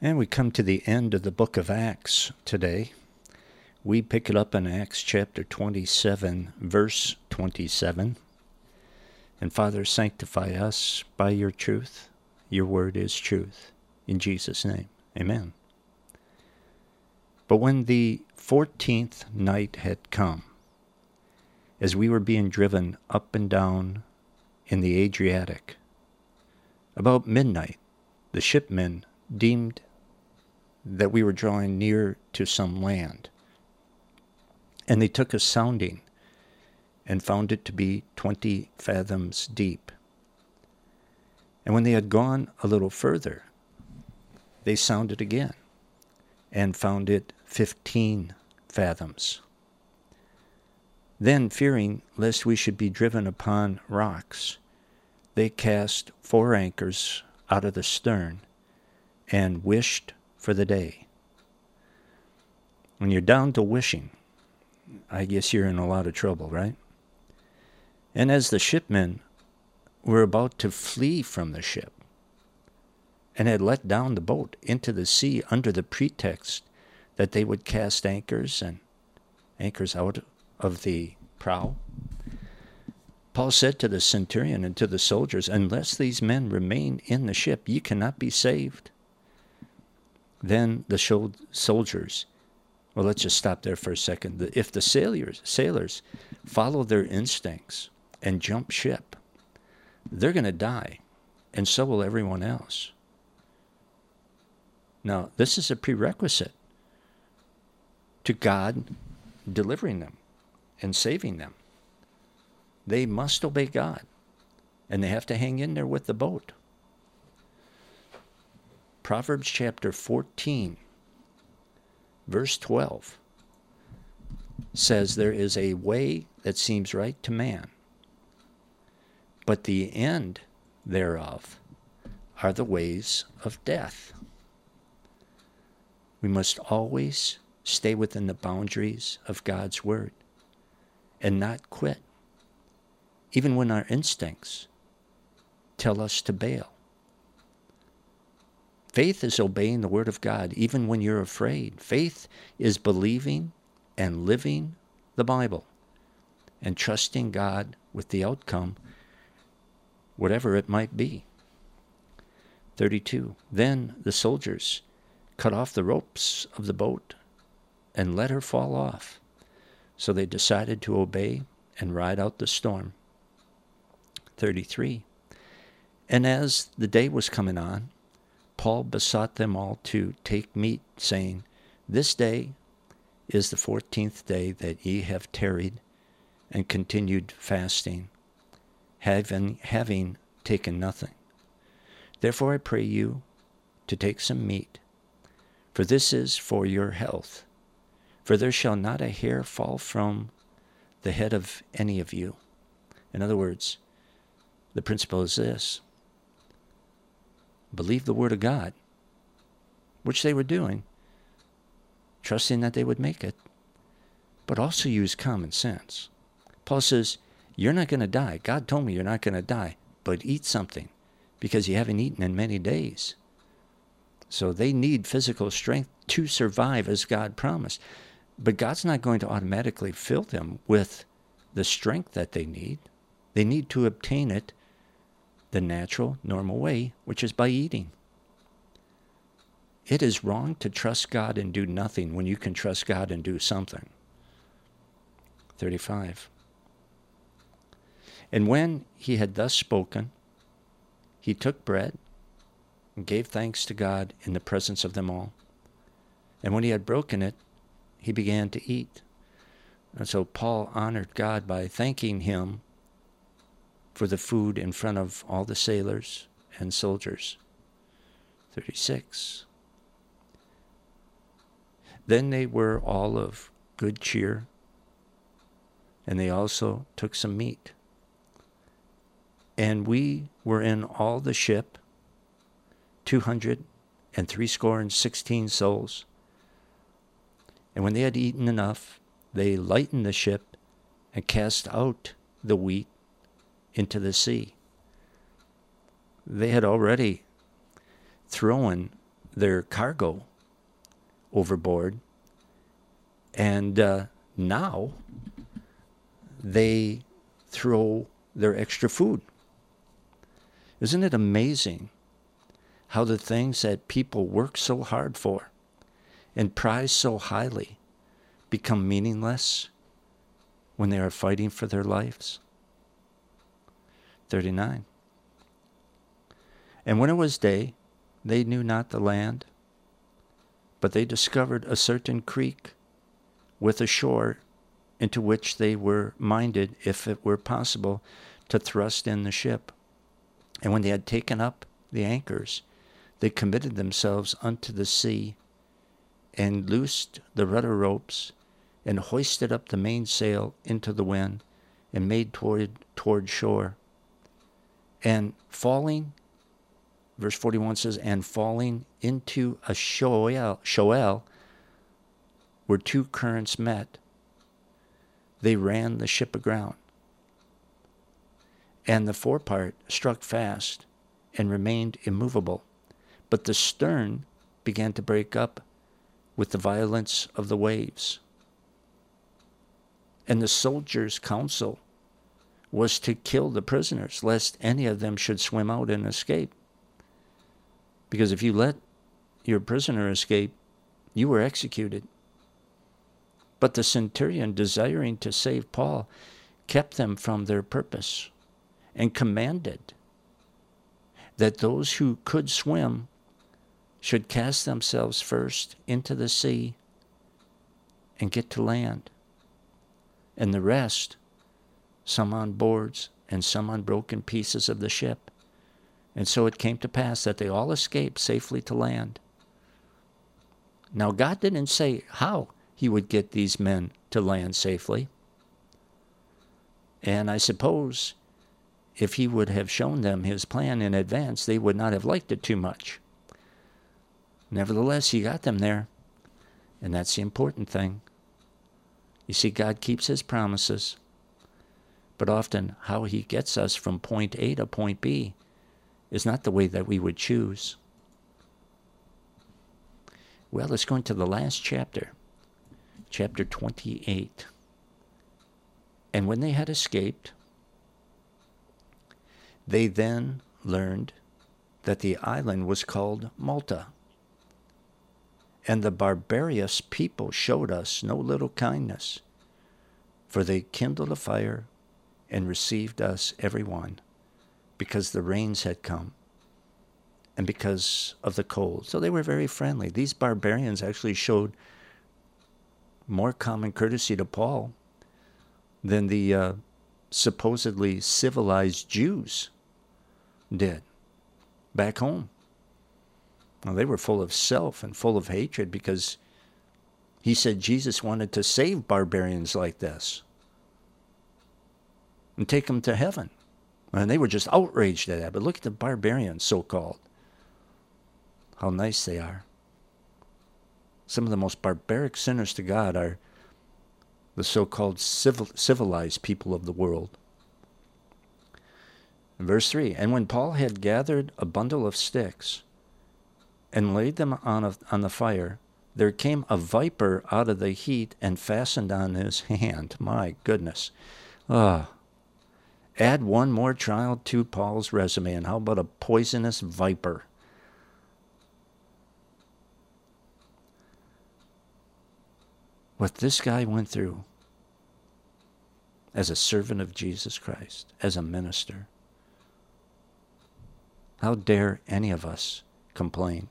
And we come to the end of the book of Acts today. We pick it up in Acts chapter 27, verse 27. And Father, sanctify us by your truth. Your word is truth. In Jesus' name, amen. But when the 14th night had come, as we were being driven up and down in the Adriatic, about midnight, the shipmen deemed that we were drawing near to some land. And they took a sounding and found it to be 20 fathoms deep. And when they had gone a little further, they sounded again and found it 15 fathoms. Then, fearing lest we should be driven upon rocks, they cast 4 anchors out of the stern and wished for the day. When you're down to wishing, I guess you're in a lot of trouble, right? And as the shipmen were about to flee from the ship and had let down the boat into the sea under the pretext that they would cast anchors out of the prow, Paul said to the centurion and to the soldiers, "Unless these men remain in the ship, ye cannot be saved." Then the soldiers, well, let's just stop there for a second. If the sailors follow their instincts and jump ship, they're going to die, and so will everyone else. Now, this is a prerequisite to God delivering them and saving them. They must obey God, and they have to hang in there with the boat. Proverbs chapter 14, verse 12 says, "There is a way that seems right to man, but the end thereof are the ways of death." We must always stay within the boundaries of God's word and not quit, even when our instincts tell us to bail. Faith is obeying the word of God even when you're afraid. Faith is believing and living the Bible and trusting God with the outcome, whatever it might be. 32. Then the soldiers cut off the ropes of the boat and let her fall off. So they decided to obey and ride out the storm. 33. And as the day was coming on, Paul besought them all to take meat, saying, "This day is the 14th day that ye have tarried and continued fasting, having taken nothing. Therefore I pray you to take some meat, for this is for your health. For there shall not a hair fall from the head of any of you." In other words, the principle is this: believe the word of God, which they were doing, trusting that they would make it, but also use common sense. Paul says, you're not going to die. God told me you're not going to die, but eat something, because you haven't eaten in many days. So they need physical strength to survive as God promised. But God's not going to automatically fill them with the strength that they need. They need to obtain it the natural, normal way, which is by eating. It is wrong to trust God and do nothing when you can trust God and do something. 35. And when he had thus spoken, he took bread and gave thanks to God in the presence of them all. And when he had broken it, he began to eat. And so Paul honored God by thanking him for the food in front of all the sailors and soldiers. 36. Then they were all of good cheer, and they also took some meat. And we were in all the ship, 216 souls. And when they had eaten enough, they lightened the ship and cast out the wheat into the sea. They had already thrown their cargo overboard, and now they throw their extra food. Isn't it amazing how the things that people work so hard for and prize so highly become meaningless when they are fighting for their lives? 39. And when it was day, they knew not the land, but they discovered a certain creek with a shore, into which they were minded, if it were possible, to thrust in the ship. And when they had taken up the anchors, they committed themselves unto the sea, and loosed the rudder ropes, and hoisted up the mainsail into the wind, and made toward shore. And falling, verse 41 says, and falling into a shoal, where two currents met, they ran the ship aground. And the forepart struck fast and remained immovable, but the stern began to break up with the violence of the waves. And the soldiers' counsel was to kill the prisoners, lest any of them should swim out and escape. Because if you let your prisoner escape, you were executed. But the centurion, desiring to save Paul, kept them from their purpose, and commanded that those who could swim should cast themselves first into the sea and get to land, and the rest, some on boards and some on broken pieces of the ship. And so it came to pass that they all escaped safely to land. Now God didn't say how he would get these men to land safely. And I suppose if he would have shown them his plan in advance, they would not have liked it too much. Nevertheless, he got them there, and that's the important thing. You see, God keeps his promises, but often how he gets us from point A to point B is not the way that we would choose. Well, let's go into the last chapter, chapter 28. And when they had escaped, they then learned that the island was called Malta. And the barbarous people showed us no little kindness, for they kindled a fire and received us every one, because the rains had come and because of the cold. So they were very friendly. These barbarians actually showed more common courtesy to Paul than the supposedly civilized Jews did back home. Well, they were full of self and full of hatred because he said Jesus wanted to save barbarians like this and take them to heaven. And they were just outraged at that. But look at the barbarians, so-called. How nice they are. Some of the most barbaric sinners to God are the so-called civilized people of the world. In verse 3, and when Paul had gathered a bundle of sticks and laid them on the fire, there came a viper out of the heat and fastened on his hand. My goodness. Add one more trial to Paul's resume, and how about a poisonous viper? What this guy went through as a servant of Jesus Christ, as a minister. How dare any of us complain?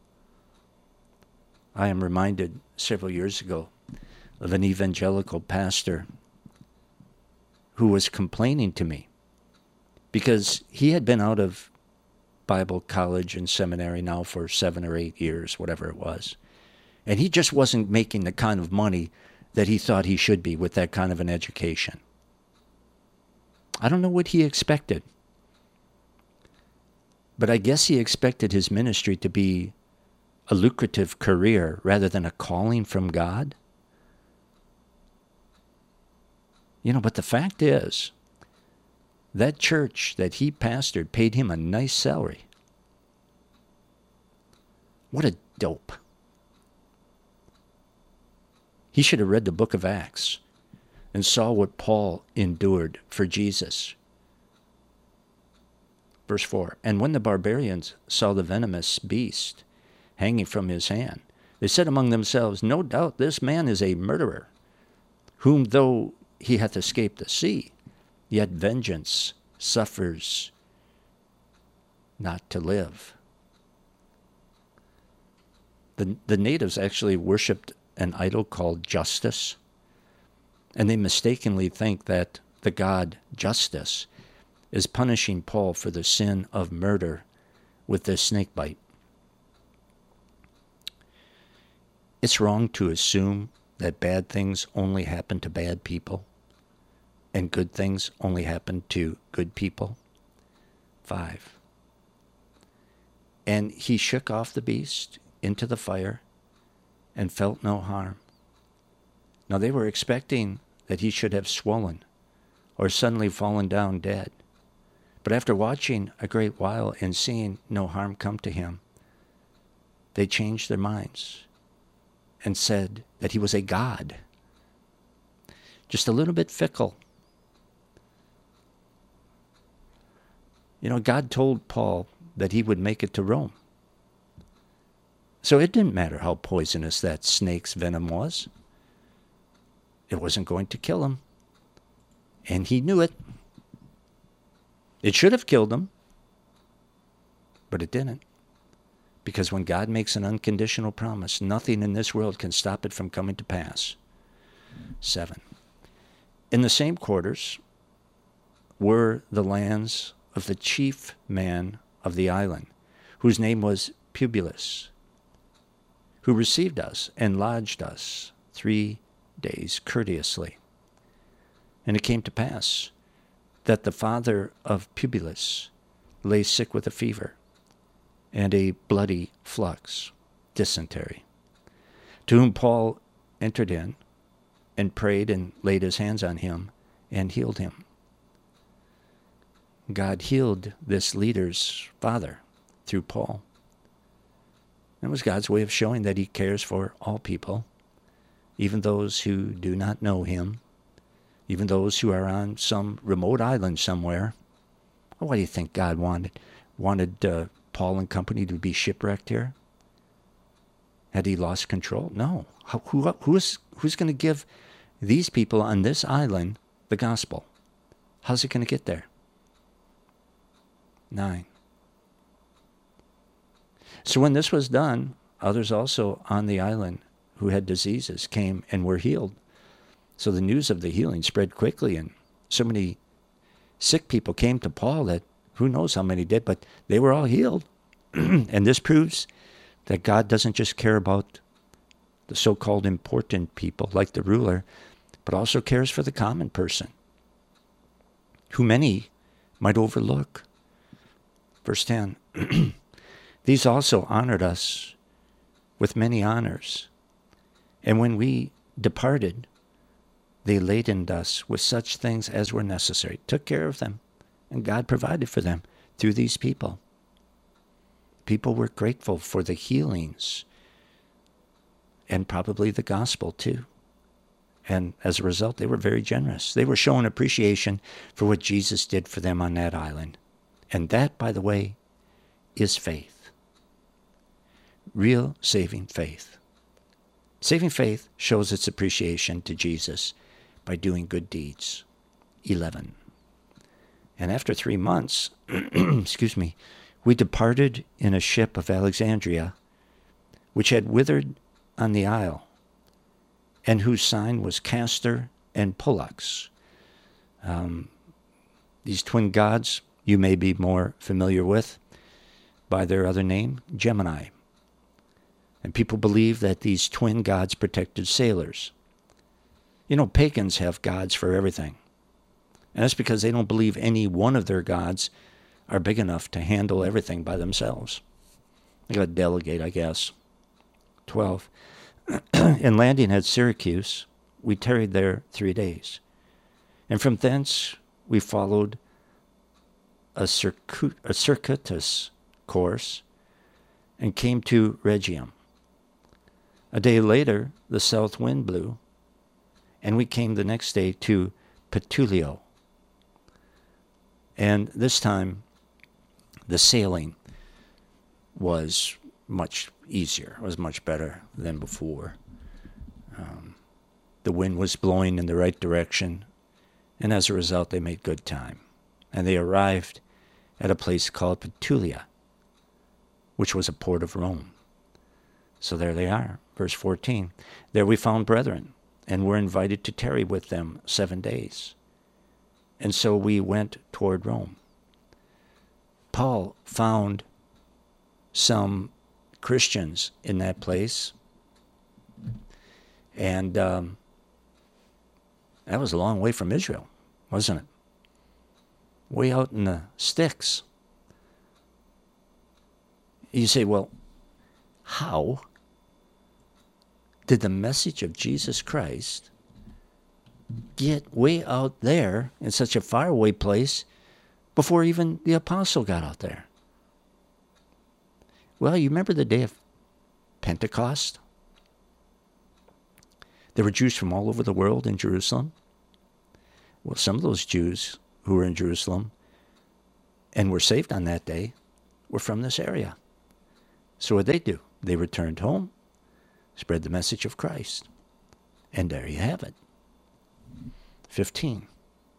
I am reminded several years ago of an evangelical pastor who was complaining to me because he had been out of Bible college and seminary now for 7 or 8 years, whatever it was. And he just wasn't making the kind of money that he thought he should be with that kind of an education. I don't know what he expected. But I guess he expected his ministry to be a lucrative career rather than a calling from God. But the fact is, that church that he pastored paid him a nice salary. What a dope. He should have read the book of Acts and saw what Paul endured for Jesus. Verse 4, and when the barbarians saw the venomous beast hanging from his hand, they said among themselves, no doubt this man is a murderer, whom though he hath escaped the sea, yet vengeance suffers not to live. The natives actually worshipped an idol called Justice, and they mistakenly think that the god Justice is punishing Paul for the sin of murder with this snake bite. It's wrong to assume that bad things only happen to bad people and good things only happen to good people. 5. And he shook off the beast into the fire and felt no harm. Now they were expecting that he should have swollen or suddenly fallen down dead. But after watching a great while and seeing no harm come to him, they changed their minds and said that he was a god. Just a little bit fickle. You know, God told Paul that he would make it to Rome. So it didn't matter how poisonous that snake's venom was. It wasn't going to kill him. And he knew it. It should have killed him, but it didn't. Because when God makes an unconditional promise, nothing in this world can stop it from coming to pass. 7. In the same quarters were the lands of the chief man of the island, whose name was Publius, who received us and lodged us 3 days courteously. And it came to pass that the father of Publius lay sick with a fever and a bloody flux, dysentery, to whom Paul entered in and prayed and laid his hands on him and healed him. God healed this leader's father through Paul. It was God's way of showing that he cares for all people, even those who do not know him, even those who are on some remote island somewhere. Why do you think God wanted Paul and company to be shipwrecked here? Had he lost control? No. Who's going to give these people on this island the gospel? How's it going to get there? 9. So when this was done, others also on the island who had diseases came and were healed. So the news of the healing spread quickly, and so many sick people came to Paul that who knows how many did, but they were all healed. And this proves that God doesn't just care about the so-called important people like the ruler, but also cares for the common person, who many might overlook. Verse 10, these also honored us with many honors. And when we departed, they ladened us with such things as were necessary, took care of them, and God provided for them through these people. People were grateful for the healings and probably the gospel too. And as a result, they were very generous. They were showing appreciation for what Jesus did for them on that island. And that, by the way, is faith. Real saving faith. Saving faith shows its appreciation to Jesus by doing good deeds. 11. And after 3 months, we departed in a ship of Alexandria, which had withered on the isle, and whose sign was Castor and Pollux. These twin gods you may be more familiar with by their other name, Gemini. And people believe that these twin gods protected sailors. You know, pagans have gods for everything. And that's because they don't believe any one of their gods are big enough to handle everything by themselves. They got to delegate, I guess. 12. And landing at Syracuse, we tarried there 3 days. And from thence we followed a circuitous course and came to Rhegium. A day later, the south wind blew, and we came the next day to Petulio. And this time, the sailing was much easier, was much better than before. The wind was blowing in the right direction, and as a result, they made good time. And they arrived at a place called Petulia, which was a port of Rome. So there they are, verse 14. There we found brethren, and were invited to tarry with them 7 days. And so we went toward Rome. Paul found some Christians in that place, and that was a long way from Israel, wasn't it? Way out in the sticks. You say, well, how did the message of Jesus Christ get way out there in such a faraway place before even the apostle got out there? Well, you remember the day of Pentecost? There were Jews from all over the world in Jerusalem. Well, some of those Jews who were in Jerusalem and were saved on that day were from this area. So what did they do? They returned home, spread the message of Christ. And there you have it. 15.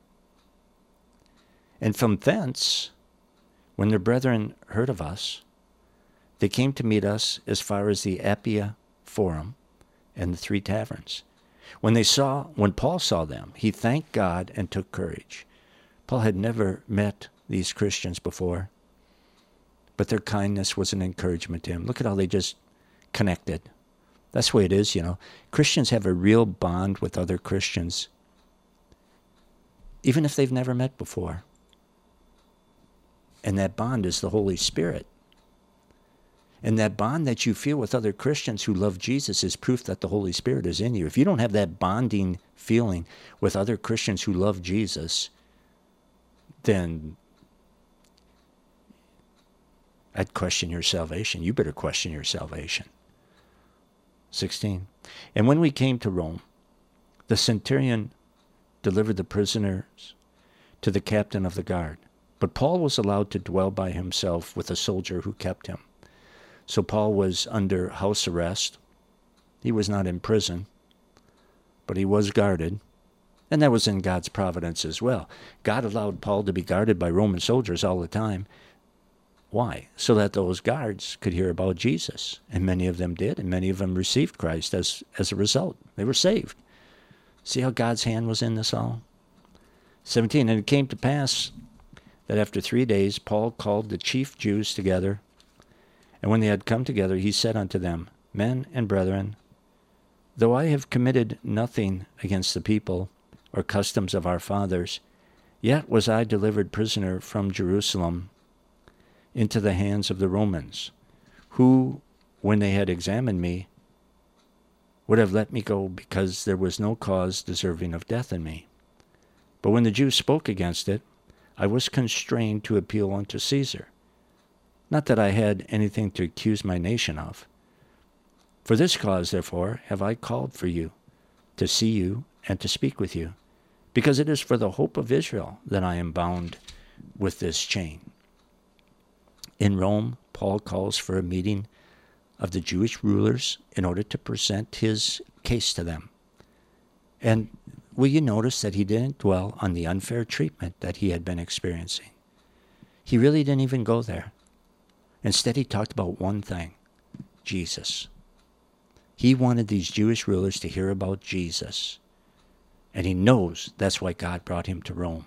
And from thence, when the brethren heard of us, they came to meet us as far as the Appia Forum and the 3 taverns. When Paul saw them, he thanked God and took courage. Paul had never met these Christians before, but their kindness was an encouragement to him. Look at how they just connected. That's the way it is, you know. Christians have a real bond with other Christians, even if they've never met before. And that bond is the Holy Spirit. And that bond that you feel with other Christians who love Jesus is proof that the Holy Spirit is in you. If you don't have that bonding feeling with other Christians who love Jesus, then I'd question your salvation. You better question your salvation. 16. And when we came to Rome, the centurion delivered the prisoners to the captain of the guard. But Paul was allowed to dwell by himself with a soldier who kept him. So Paul was under house arrest. He was not in prison, but he was guarded. And that was in God's providence as well. God allowed Paul to be guarded by Roman soldiers all the time. Why? So that those guards could hear about Jesus. And many of them did, and many of them received Christ as a result. They were saved. See how God's hand was in this all? 17, and it came to pass that after 3 days Paul called the chief Jews together. And when they had come together, he said unto them, Men and brethren, though I have committed nothing against the people or customs of our fathers, yet was I delivered prisoner from Jerusalem into the hands of the Romans, who, when they had examined me, would have let me go, because there was no cause deserving of death in me. But when the Jews spoke against it, I was constrained to appeal unto Caesar. Not that I had anything to accuse my nation of. For this cause, therefore, have I called for you, to see you and to speak with you, because it is for the hope of Israel that I am bound with this chain. In Rome, Paul calls for a meeting of the Jewish rulers in order to present his case to them. And will you notice that he didn't dwell on the unfair treatment that he had been experiencing? He really didn't even go there. Instead, he talked about one thing, Jesus. He wanted these Jewish rulers to hear about Jesus. And he knows that's why God brought him to Rome.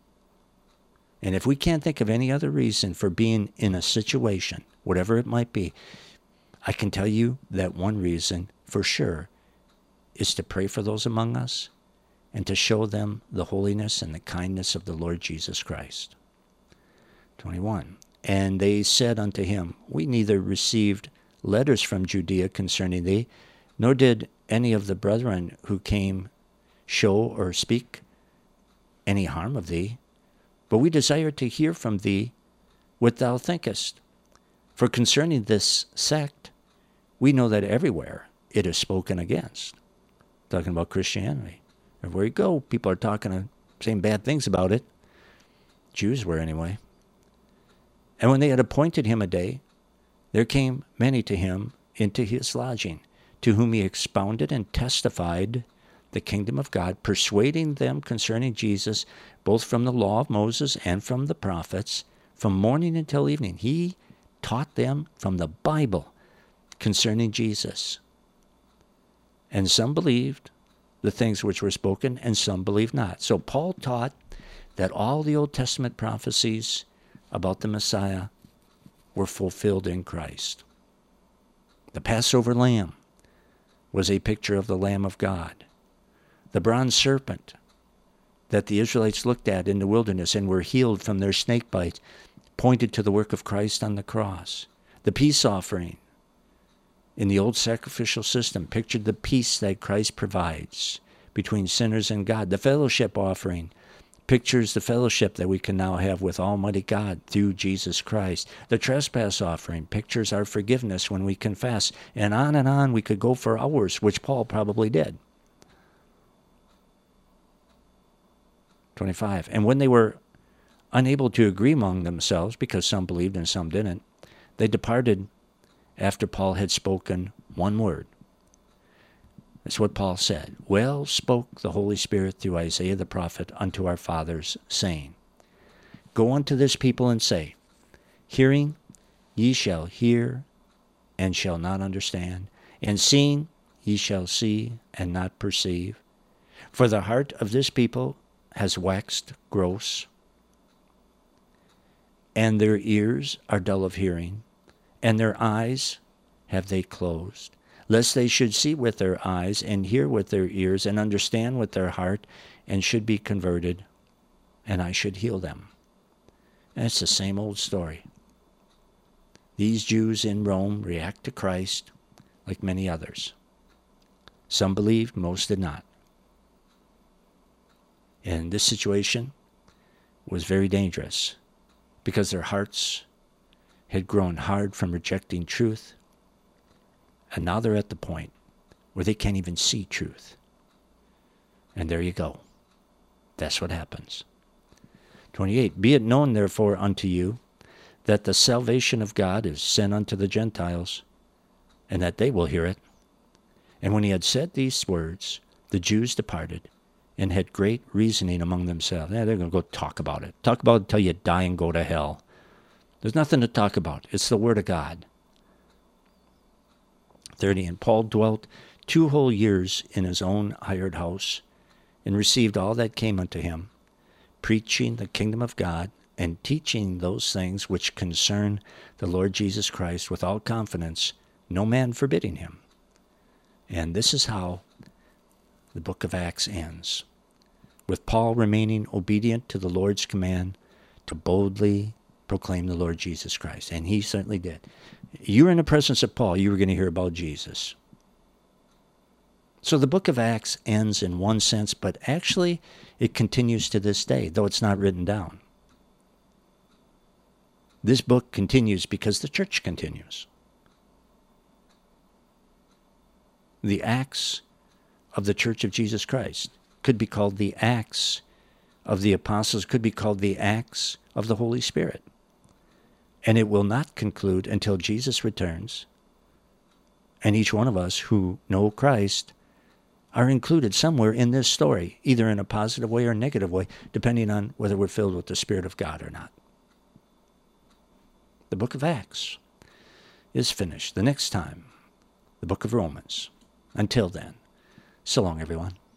And if we can't think of any other reason for being in a situation, whatever it might be, I can tell you that one reason for sure is to pray for those among us and to show them the holiness and the kindness of the Lord Jesus Christ. 21. And they said unto him, We neither received letters from Judea concerning thee, nor did any of the brethren who came show or speak any harm of thee, but we desire to hear from thee what thou thinkest. For concerning this sect, we know that everywhere it is spoken against. Talking about Christianity. Everywhere you go, people are saying bad things about it. Jews were anyway. And when they had appointed him a day, there came many to him into his lodging, to whom he expounded and testified the kingdom of God, persuading them concerning Jesus, both from the law of Moses and from the prophets, from morning until evening. He taught them from the Bible concerning Jesus. And some believed the things which were spoken, and some believed not. So Paul taught that all the Old Testament prophecies about the Messiah were fulfilled in Christ. The Passover lamb was a picture of the Lamb of God. The bronze serpent that the Israelites looked at in the wilderness and were healed from their snake bite pointed to the work of Christ on the cross. The peace offering in the old sacrificial system pictured the peace that Christ provides between sinners and God. The fellowship offering pictures the fellowship that we can now have with Almighty God through Jesus Christ. The trespass offering pictures our forgiveness when we confess. And on we could go for hours, which Paul probably did. 25. And when they were unable to agree among themselves, because some believed and some didn't, they departed after Paul had spoken one word. That's what Paul said. Well spoke the Holy Spirit through Isaiah the prophet unto our fathers, saying, Go unto this people and say, Hearing ye shall hear and shall not understand, and seeing ye shall see and not perceive. For the heart of this people has waxed gross, and their ears are dull of hearing, and their eyes have they closed, lest they should see with their eyes, and hear with their ears, and understand with their heart, and should be converted, and I should heal them. And it's the same old story. These Jews in Rome react to Christ like many others. Some believed, most did not. And this situation was very dangerous because their hearts had grown hard from rejecting truth, and now they're at the point where they can't even see truth. And there you go. That's what happens. 28. Be it known therefore unto you that the salvation of God is sent unto the Gentiles, and that they will hear it. And when he had said these words, the Jews departed, and had great reasoning among themselves. They're going to go talk about it. Talk about it until you die and go to hell. There's nothing to talk about. It's the Word of God. 30. And Paul dwelt 2 whole years in his own hired house, and received all that came unto him, preaching the kingdom of God, and teaching those things which concern the Lord Jesus Christ with all confidence, no man forbidding him. And this is how the book of Acts ends, with Paul remaining obedient to the Lord's command to boldly proclaim the Lord Jesus Christ. And he certainly did. You were in the presence of Paul, you were going to hear about Jesus. So the book of Acts ends in one sense, but actually it continues to this day, though it's not written down. This book continues because the church continues. The Acts of the Church of Jesus Christ could be called the Acts of the Apostles, could be called the Acts of the Holy Spirit. And it will not conclude until Jesus returns, and each one of us who know Christ are included somewhere in this story, either in a positive way or a negative way, depending on whether we're filled with the Spirit of God or not. The book of Acts is finished. The next time, the book of Romans. Until then, so long, everyone.